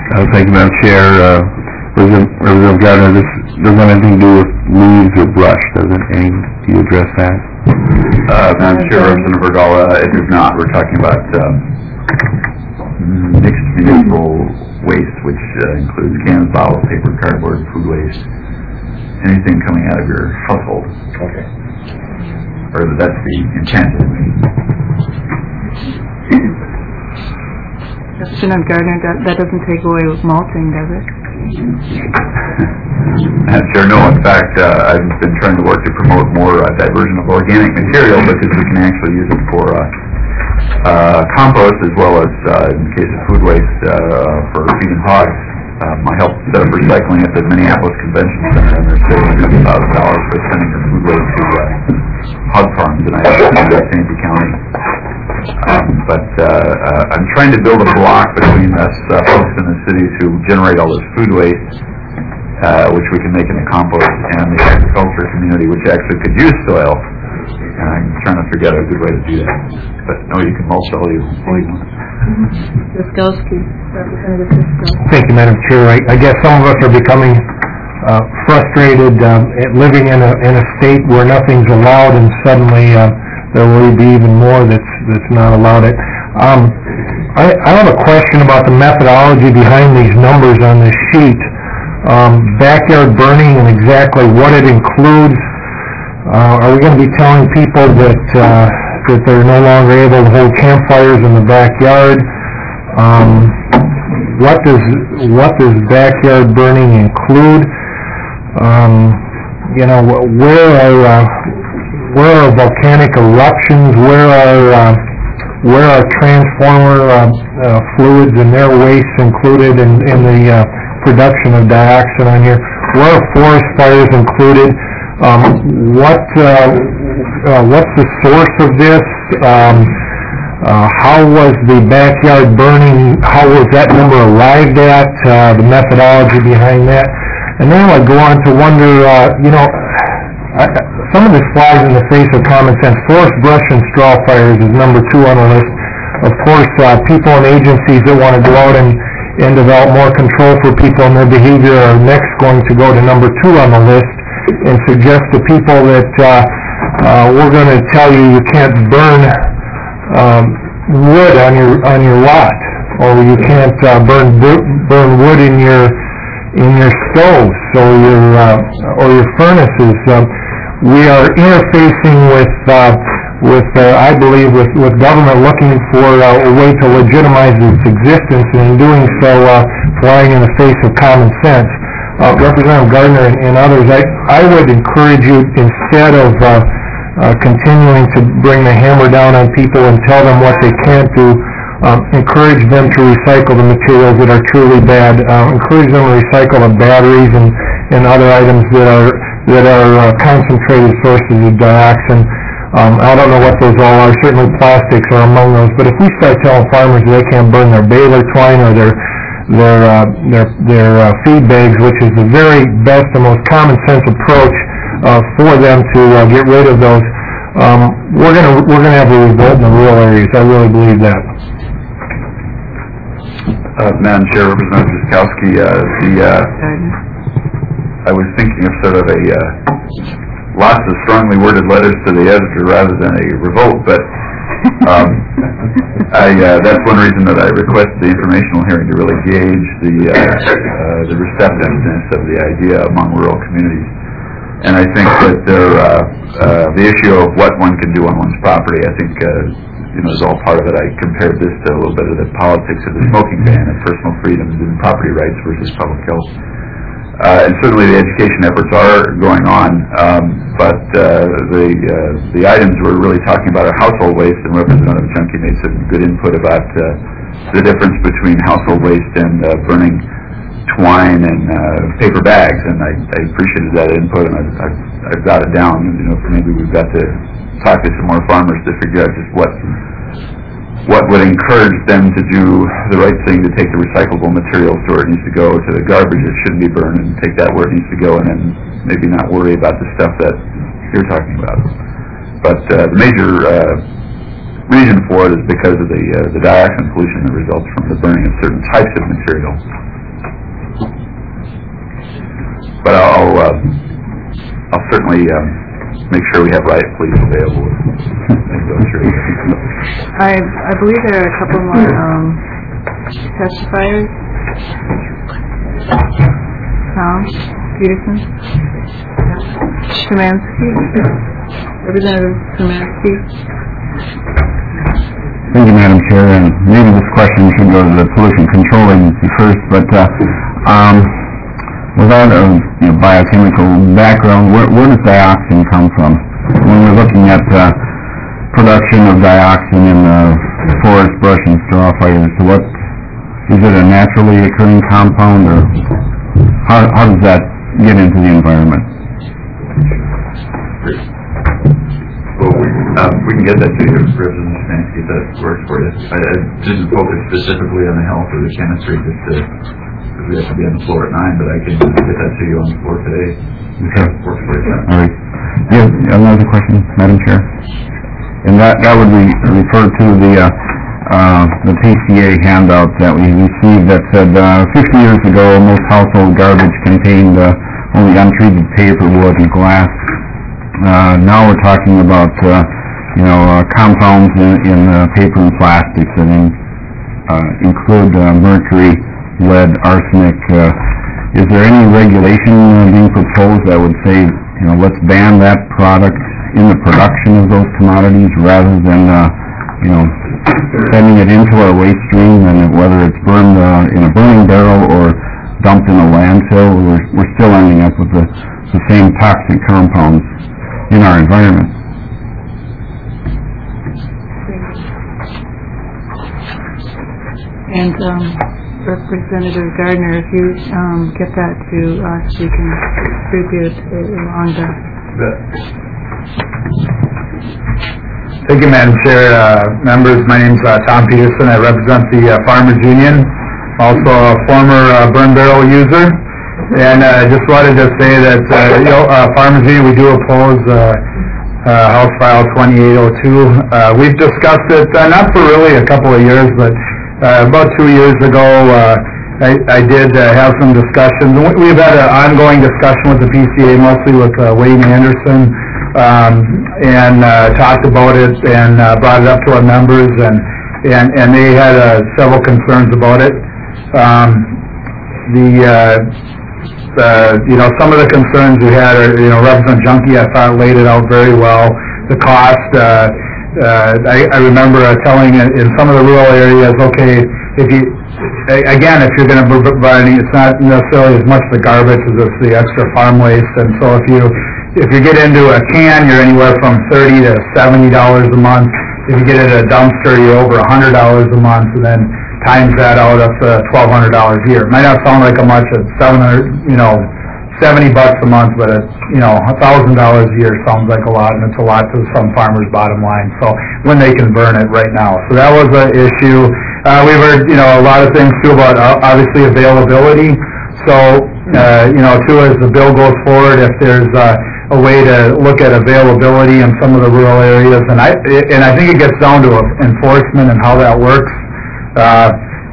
Uh, thank you, Madam Chair. Uh, Representative Representative Gardner, this doesn't have anything to do with leaves or brush, does it? Any, do you address that? Uh, Madam Chair, Representative Verdalla, it is not. We're talking about um, mixed municipal waste, which uh, includes cans, bottles, paper, cardboard, food waste, anything coming out of your household. Okay. Or that's the intent. Representative Gardner, that, that doesn't take away with mulching, does it? Madam Chair, no. In fact, uh, I've been trying to work to promote more uh, diversion of organic material because we can actually use it for uh, uh, compost as well as, uh, in the case of food waste, uh, for feeding hogs. Um, I helped set up recycling at the Minneapolis Convention Center, and they're saving a couple thousand dollars by sending their food waste to uh, hog farms, and I have in Sandy County. Um, but uh, uh, I'm trying to build a block between us uh, folks in the cities who generate all this food waste, uh, which we can make into compost, and the agriculture community, which actually could use soil. And I'm trying to figure out a good way to do that. But no, you can mulch all you, all you want. Wiskowski, Representative Wiskowski. Thank you, Madam Chair. I, I guess some of us are becoming uh, frustrated um, at living in a in a state where nothing's allowed, and suddenly uh, there will be even more that's that's not allowed. It. Um, I, I have a question about the methodology behind these numbers on this sheet. Um, backyard burning and exactly what it includes. Uh, are we going to be telling people that uh, that they're no longer able to hold campfires in the backyard? Um, what does what does backyard burning include? Um, you know, where are uh, where are volcanic eruptions? Where are uh, where are transformer uh, uh, fluids and their waste included in, in the uh, production of dioxin on here? Where are forest fires included? Um, what uh, uh, what's the source of this? Um, uh, how was the backyard burning? How was that number arrived at? Uh, the methodology behind that, and then I go on to wonder. Uh, you know, I, some of this flies in the face of common sense. Forest brush and straw fires is number two on the list. Of course, uh, people and agencies that want to go out and and develop more control for people and their behavior are next going to go to number two on the list, and suggest to people that uh, uh, we're going to tell you you can't burn um, wood on your on your lot, or you can't uh, burn burn wood in your in your stoves or your uh, or your furnaces. Um, we are interfacing with uh, with uh, I believe with, with government looking for uh, a way to legitimize its existence, and in doing so, uh, flying in the face of common sense. Uh, Representative Gardner and, and others, I, I would encourage you, instead of uh, uh, continuing to bring the hammer down on people and tell them what they can't do, um, encourage them to recycle the materials that are truly bad. Uh, encourage them to recycle the batteries and, and other items that are that are uh, concentrated sources of dioxin. Um, I don't know what those all are. Certainly plastics are among those. But if we start telling farmers they can't burn their baler twine or their their uh, their their uh, feed bags, which is the very best and most common sense approach uh, for them to uh, get rid of those. Um, we're gonna we're gonna have a revolt in the rural areas. I really believe that. Uh, Madam Chair, Representative Wiskowski, uh, the uh, I was thinking of sort of a uh, lots of strongly worded letters to the editor rather than a revolt, but. Um, I, uh, that's one reason that I requested the informational hearing, to really gauge the uh, uh, the receptiveness of the idea among rural communities. And I think that there, uh, uh, the issue of what one can do on one's property, I think, uh, you know, is all part of it. I compared this to a little bit of the politics of the smoking ban and personal freedoms and property rights versus public health. Uh, and certainly the education efforts are going on, um, but uh, the uh, the items we're really talking about are household waste, and Representative Junkie made some good input about uh, the difference between household waste and uh, burning twine and uh, paper bags, and I, I appreciated that input, and I've, I've, I've got it down. You know, maybe we've got to talk to some more farmers to figure out just what what would encourage them to do the right thing, to take the recyclable materials to where it needs to go, to the garbage that shouldn't be burned, and take that where it needs to go, and then maybe not worry about the stuff that you're talking about. But uh, the major uh, reason for it is because of the uh, the dioxin pollution that results from the burning of certain types of material. but I'll, uh, I'll certainly, um, make sure we have riot police available. and go through. I, I believe there are a couple more, um, testifiers. Tom Peterson? Szymanski? Representative Szymanski? Thank you, Madam Chair, and maybe this question should go to the Pollution Control Agency first, but uh, um, without a you know, biochemical background, where, where does dioxin come from? When we're looking at uh, production of dioxin in uh, forest brush and straw fires, what is it a naturally occurring compound, or how, how does that get into the environment? Well, we, um, we can get that to you, Representative Szymanski, if that works for you. I, I didn't focus specifically on the health or the chemistry, just to, because we have to be on the floor at nine, but I can get that to you on the floor today. Okay. Works for you. All right. Yeah, another question, Madam Chair? And that, that would be refer to the, uh, uh, the P C A handout that we received that said, uh, fifty years ago, most household garbage contained, uh, only untreated paper, wood, and glass. Uh, now we're talking about, uh, you know, uh, compounds in, in uh, paper and plastics that in, uh, include uh, mercury, lead, arsenic. Uh, is there any regulation uh, being proposed that would say, you know, let's ban that product in the production of those commodities rather than, uh, you know, sending it into our waste stream, and whether it's burned uh, in a burning barrel or dumped in a landfill, we're, we're still ending up with the, the same toxic compounds in our environment. And um, Representative Gardner, if you um, get that to us, we can distribute it along the... Thank you, Madam Chair. Uh, members, my name is uh, Tom Peterson. I represent the uh, Farmers Union, also a former uh, burn barrel user. And I uh, just wanted to say that, uh, you know, uh, Farmers Union, we do oppose uh, uh, House File twenty-eight oh two. Uh, we've discussed it, uh, not for really a couple of years, but uh, about two years ago, uh, I, I did uh, have some discussions. We've had an ongoing discussion with the P C A, mostly with uh, Wayne Anderson, um, and uh, talked about it and uh, brought it up to our members, and, and, and they had uh, several concerns about it. Um, the uh, Uh, you know, some of the concerns we had are, you know, Representative Junkie, I thought, laid it out very well. The cost, uh, uh, I, I remember uh, telling in, in some of the rural areas, okay, if you, again, if you're going to provide, it's not necessarily as much the garbage as it's the extra farm waste, and so if you, if you get into a can, you're anywhere from thirty to seventy dollars a month. If you get into a dumpster, you're over one hundred dollars a month, and then times that out up to twelve hundred dollars a year. It might not sound like a much at seven hundred, you know, seventy bucks a month, but it's, you know, one thousand dollars a year sounds like a lot, and it's a lot to some farmers' bottom line. So when they can burn it right now, so that was an issue. Uh, we've heard, you know, a lot of things too about uh, obviously availability. So uh, you know, too, as the bill goes forward, if there's uh, a way to look at availability in some of the rural areas, and I and I think it gets down to enforcement and how that works. Uh,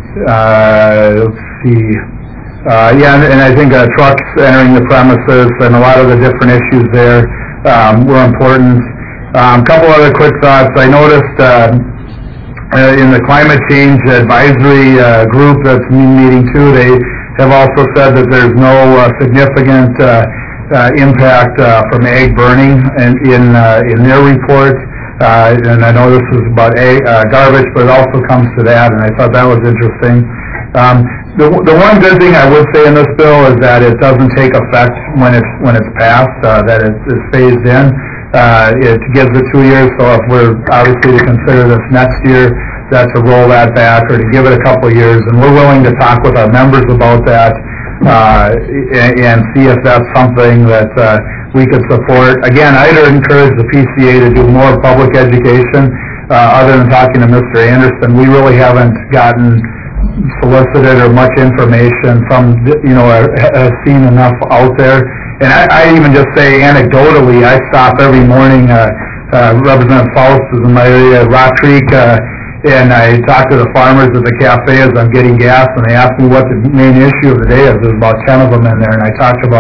uh, let's see, uh, yeah, and, and I think uh, trucks entering the premises and a lot of the different issues there um, were important. A um, couple other quick thoughts. I noticed uh, uh, in the climate change advisory uh, group that's meeting too, they have also said that there's no uh, significant uh, uh, impact uh, from ag burning in in, uh, in their report. Uh, and I know this is about a, uh, garbage, but it also comes to that, and I thought that was interesting. Um, the, the one good thing I would say in this bill is that it doesn't take effect when it's when it's passed, uh, that it's, it's phased in. Uh, it gives it two years, so if we're obviously to consider this next year, that to roll that back or to give it a couple of years, and we're willing to talk with our members about that uh, and, and see if that's something that uh, we could support. Again, I'd encourage the P C A to do more public education. Uh, other than talking to Mister Anderson, we really haven't gotten solicited or much information from, you know, uh, seen enough out there. And I, I even just say anecdotally, I stop every morning, uh, uh, Representative Faust is in my area, Rock Creek, uh, and I talk to the farmers at the cafe as I'm getting gas, and they ask me what the main issue of the day is. There's about ten of them in there, and I talked about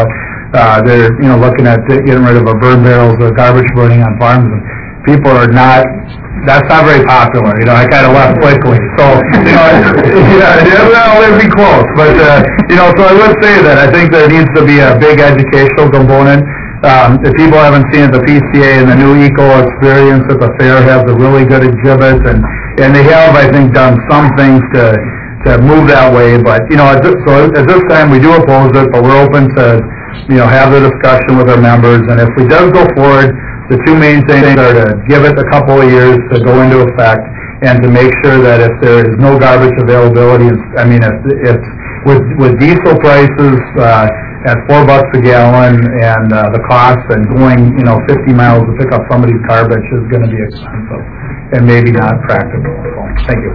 uh, they're, you know, looking at getting rid of our burn barrels, the garbage burning on farms, and people are not, that's not very popular, you know, I kind of left quickly, so, you know, yeah, yeah, well, it'd be close, but, uh, you know, so I would say that I think there needs to be a big educational component. Um, if people haven't seen it, the P C A and the new Eco Experience at the fair has a really good exhibit, and, and they have, I think, done some things to, to move that way, but, you know, at this, so at this time, we do oppose it, but we're open to, you know, have the discussion with our members, and if we does go forward, the two main things are to give it a couple of years to go into effect, and to make sure that if there is no garbage availability, I mean, if, if with, with diesel prices uh, at four bucks a gallon, and uh, the cost and going, you know, fifty miles to pick up somebody's garbage is going to be expensive, and maybe not practical. So, thank you.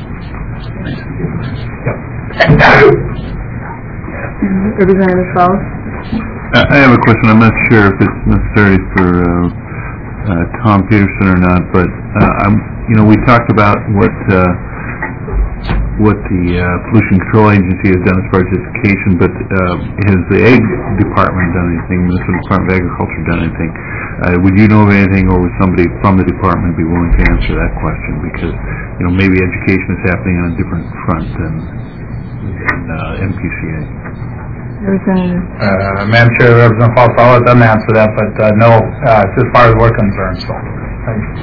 Yep. Representative Faust? I have a question. I'm not sure if it's necessary for uh, uh, Tom Peterson or not, but uh, I'm, you know, we talked about what uh, what the uh, Pollution Control Agency has done as far as education, but uh, has the Ag Department done anything? Minnesota Department of Agriculture done anything? Uh, would you know of anything, or would somebody from the department be willing to answer that question? Because, you know, maybe education is happening on a different front than, than uh, M P C A. Representative. Uh, Madam Chair, Representative Faust, I'll let them answer that, but uh, no, uh, it's as far as we're concerned, so. Thank you.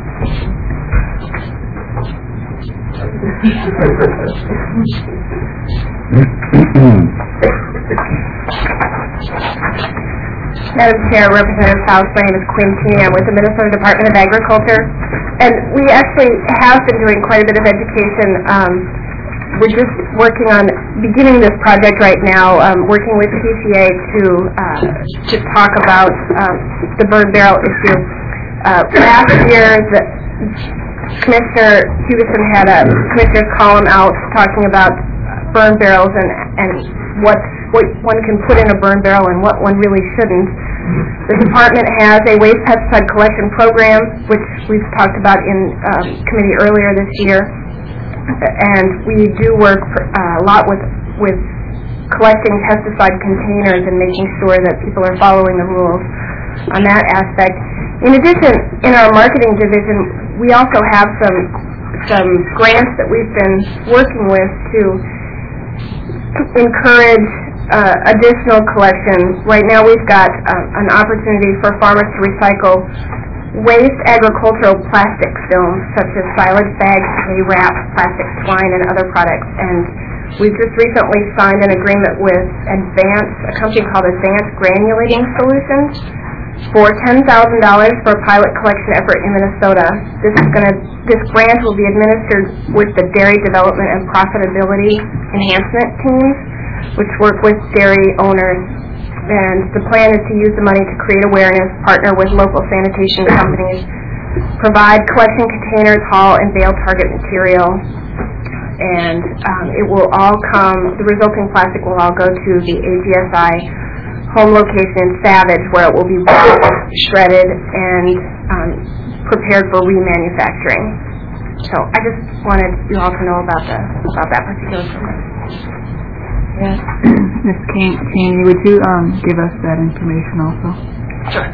Madam Chair, Representative Faust, my name is Quinn Keeney. I'm with the Minnesota Department of Agriculture, and we actually have been doing quite a bit of education. Um, We're just working on beginning this project right now, um, working with the P C A to uh, to talk about um, the burn barrel issue. Uh, last year, the Commissioner Hugeson had a commissioner's column out talking about burn barrels and and what what one can put in a burn barrel and what one really shouldn't. The department has a waste pesticide collection program, which we've talked about in um, committee earlier this year. And we do work uh, a lot with with collecting pesticide containers and making sure that people are following the rules on that aspect. In addition, in our marketing division, we also have some some grants that we've been working with to encourage uh, additional collection. Right now, we've got uh, an opportunity for farmers to recycle waste agricultural plastic films, such as silage bags, hay wrap, plastic twine, and other products. And we've just recently signed an agreement with Advance, a company called Advanced Granulating Solutions, for ten thousand dollars for a pilot collection effort in Minnesota. This is going to, this grant will be administered with the Dairy Development and Profitability Enhancement teams, which work with dairy owners. And the plan is to use the money to create awareness, partner with local sanitation companies, provide collection containers, haul and bale target material, and um, it will all come, the resulting plastic will all go to the A G S I home location in Savage, where it will be shredded and um, prepared for remanufacturing. So I just wanted you all to know about the about that particular program. Yes. Miz Cheney, would you um, give us that information also? Sure.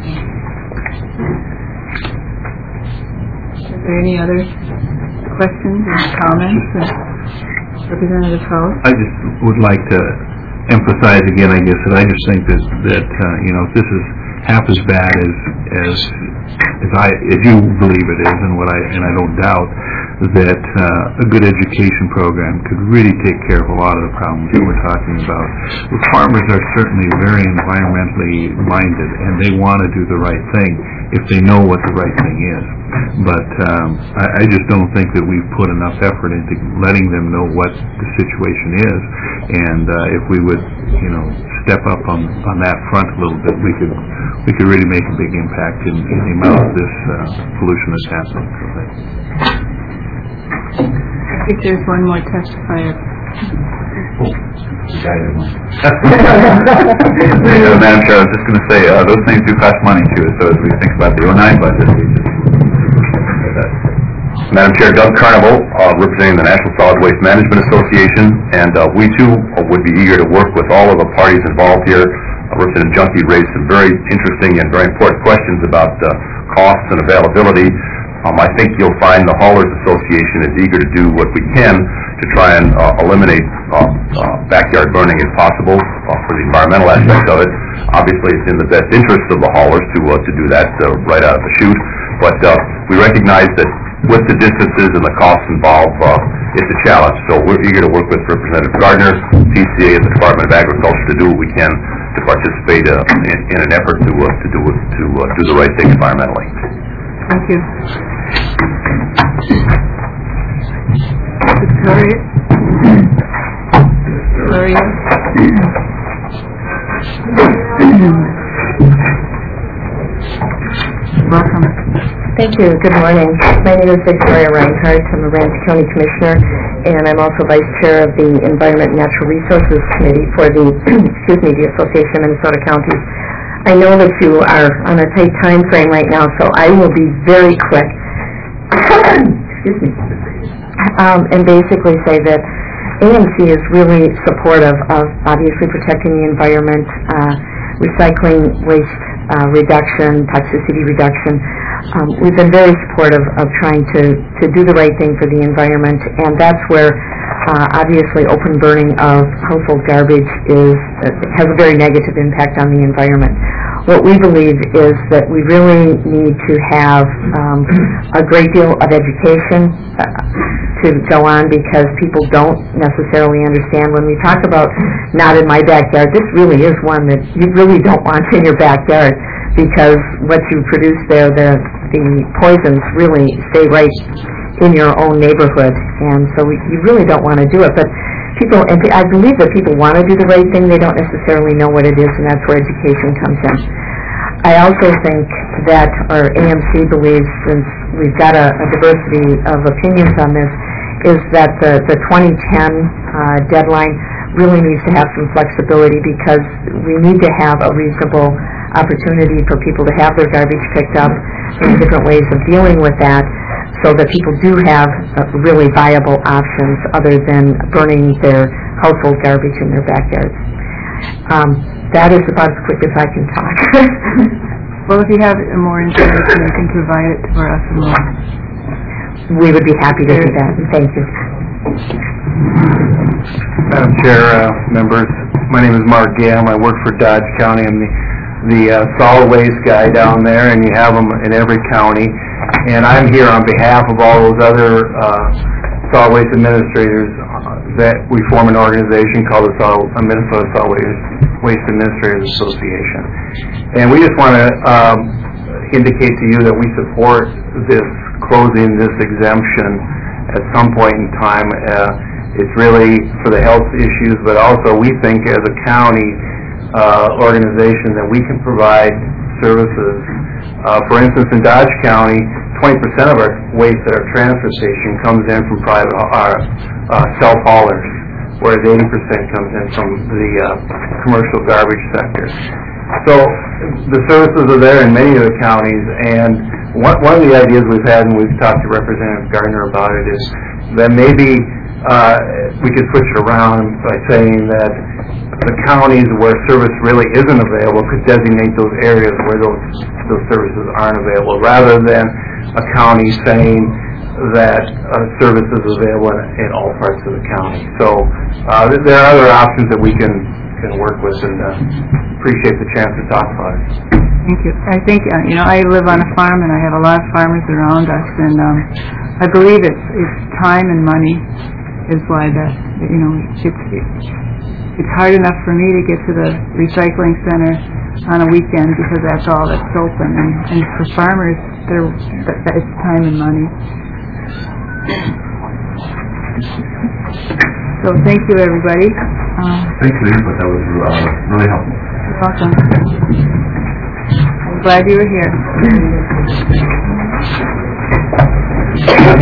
Is there any other questions or comments? Representative Faust? I just would like to emphasize again, I guess, that I just think that, that uh, you know, this is half as bad as as as I as you believe it is, and what I and I don't doubt that uh, a good education program could really take care of a lot of the problems that we're talking about. The farmers are certainly very environmentally minded, and they want to do the right thing if they know what the right thing is. But um, I, I just don't think that we've put enough effort into letting them know what the situation is. And uh, if we would, you know, step up on on that front a little bit, we could we could really make a big impact in, in the amount of this uh, pollution that's happening. I think there's one more testifier. uh, Madam Chair, I was just going to say, uh, those things do cost money too, so as we think about the oh nine budget, we just... Madam Chair, Doug Carnival, uh, representing the National Solid Waste Management Association, and uh, we too would be eager to work with all of the parties involved here Representative Junkie raised some very interesting and very important questions about uh, costs and availability. Um, I think you'll find the Haulers Association is eager to do what we can to try and uh, eliminate uh, uh, backyard burning if possible uh, for the environmental aspect of it. Obviously, it's in the best interest of the haulers to uh, to do that uh, right out of the chute. But uh, we recognize that with the distances and the costs involved, uh, it's a challenge. So we're eager to work with Representative Gardner, T C A, and the Department of Agriculture to do what we can to participate uh, in, in an effort to uh, to do to uh, do the right thing environmentally. Thank you. Victoria? Victoria? Welcome. Thank you. Good morning. My name is Victoria Reinhardt. I'm a Ramsey County Commissioner, and I'm also Vice Chair of the Environment and Natural Resources Committee for the, excuse me, the Association of Minnesota Counties. I know that you are on a tight time frame right now, so I will be very quick. Excuse me. Um, and basically say that A M C is really supportive of obviously protecting the environment, uh, recycling, waste uh, reduction, toxicity reduction. Um, we've been very supportive of trying to, to do the right thing for the environment, and that's where uh, obviously open burning of household garbage is uh, has a very negative impact on the environment. What we believe is that we really need to have um, a great deal of education uh, to go on, because people don't necessarily understand when we talk about not in my backyard. This really is one that you really don't want in your backyard, because what you produce there, the, the poisons really stay right in your own neighborhood, and so we, you really don't want to do it. But people, and I believe that people want to do the right thing, they don't necessarily know what it is, and that's where education comes in. I also think that, or A M C believes, since we've got a, a diversity of opinions on this, is that the, the twenty ten uh, deadline really needs to have some flexibility, because we need to have a reasonable opportunity for people to have their garbage picked up, and different ways of dealing with that, so that people do have uh, really viable options other than burning their household garbage in their backyards. Um, that is about as quick as I can talk. Well, if you have more information, you can provide it for us more. We would be happy to do that. Thank you. Madam Chair, uh, members, my name is Mark Gam. I work for Dodge County. I'm the, the uh, solid waste guy down there, and you have them in every county. And I'm here on behalf of all those other uh, solid waste administrators uh, that we form an organization called the Solid, uh, Minnesota Solid Waste, Waste Administrators Association. And we just want to um, indicate to you that we support this closing this exemption at some point in time. Uh, it's really for the health issues, but also we think as a county uh, organization that we can provide services. Uh, for instance, in Dodge County, twenty percent of our waste at our transfer station comes in from private uh, uh, self-haulers, whereas eighty percent comes in from the uh, commercial garbage sector. So the services are there in many of the counties, and one, one of the ideas we've had, and we've talked to Representative Gardner about it, is that maybe uh, we could switch it around by saying that the counties where service really isn't available could designate those areas where those those services aren't available, rather than a county saying that uh, service is available in, in all parts of the county. So uh, there are other options that we can can work with, and uh, appreciate the chance to talk about it. Thank you. I think, uh, you know, I live on a farm, and I have a lot of farmers around us, and um, I believe it's, it's time and money is why the, you know, it's, it's, it's hard enough for me to get to the recycling center on a weekend, because that's all that's open, and, and for farmers, they're, it's time and money. So thank you, everybody. Um, Thanks for the input. That was uh, really helpful. You're welcome. I'm glad you were here.